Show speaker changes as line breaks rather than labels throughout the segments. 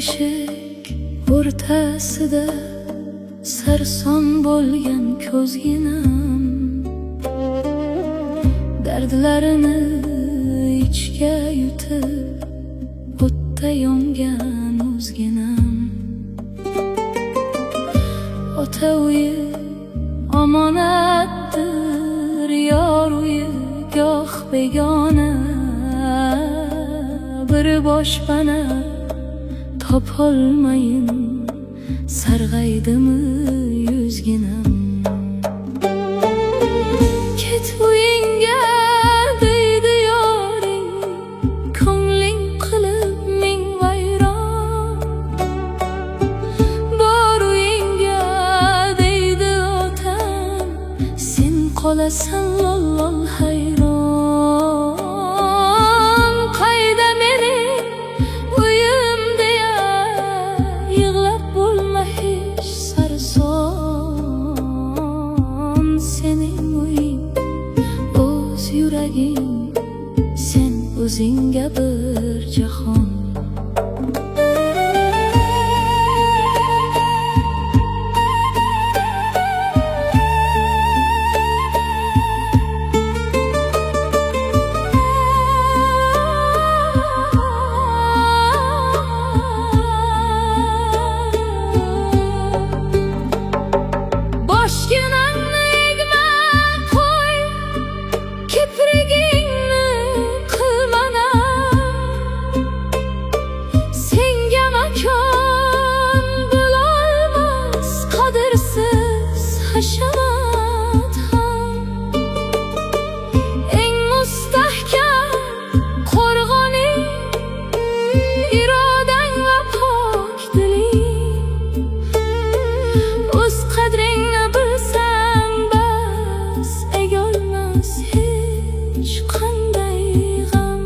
eshik o'rtasida sarson bo'lgan ko'zginam, dardlarini ichga yutib o'tda yongan o'zginam. Ota uyi omonatdir, yor uyi goh begona, bir boshpana topolmayin sarg'aydimi yuzginam. Ket uyingga deydi yoring, ko'ngling qilib ming vayron. Bor uyingga deydi otam, sen qolasan lol lol hayron. Qayda mening uyim deya yig'lab bo'lma hech sarson. Sening uying o'z yuraging, sen o'zingga bir jahon. Boshginangni egma qo'y, kiprigingni qilmana, senga makon bo'lolmas qadrsiz hashamat ham. Eng mustahkam qo'rg'oning irodang va pok diling. O'z qadringni bilsang bas, egolmas hech qanday g'am.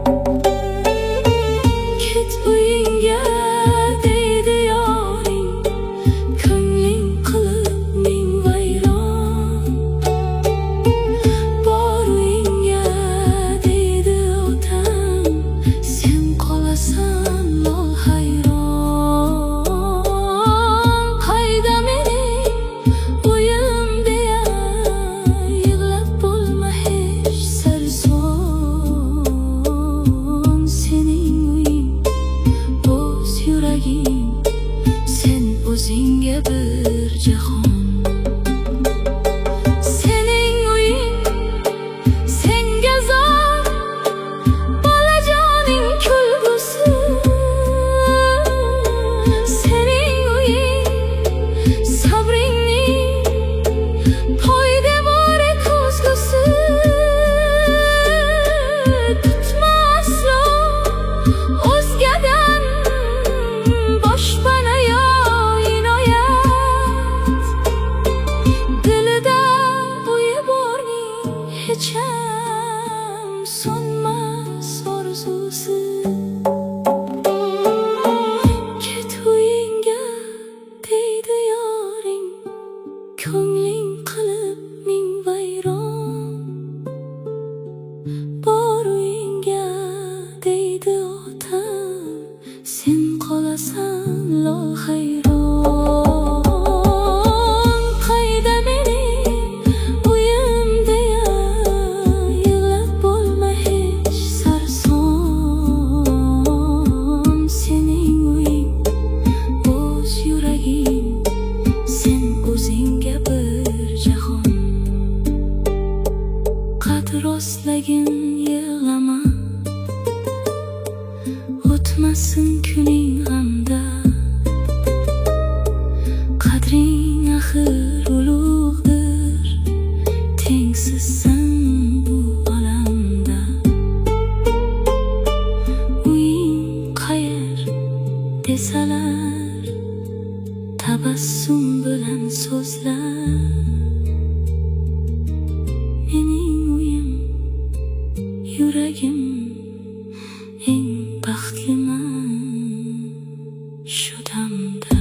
Ket uyingga deydi yoring, ko'ngling qilib ming vayron. Bor uyingga deydi otam, sen qolasan lol hayron. Qayda mening uyim deya yig'lab bo'lma hech sarson. Sening uying o'z yuraging, sen o'zingga bir jahon. Sening uying senga zor, bolajoning kulgusi. Sening uying sabringning poydevori ko'zgusi. Tutma aslo o'zgadan boshpana yo inoyat, dilida uyi borning hecham so'nmas orzusi. Ket uyingga deydi yoring, ko'ngling qilib ming vayron. Bor uyingga deydi otam, sen qolasan lol hayron. Qayda mening uyim deya yig'lab bo'lma hech sarson. Sening uying o'z yuraging, sen o'zingga bir jahon. Qad rostlagin yig'lama, o'tmasin kuning g'amda. Qadring axir ulug'dir, tengsizsan bu olamda. Uying qayer desalar, tabassum bilan so'zlar. Mening uyim, yuragim, eng baxtliman shu damda.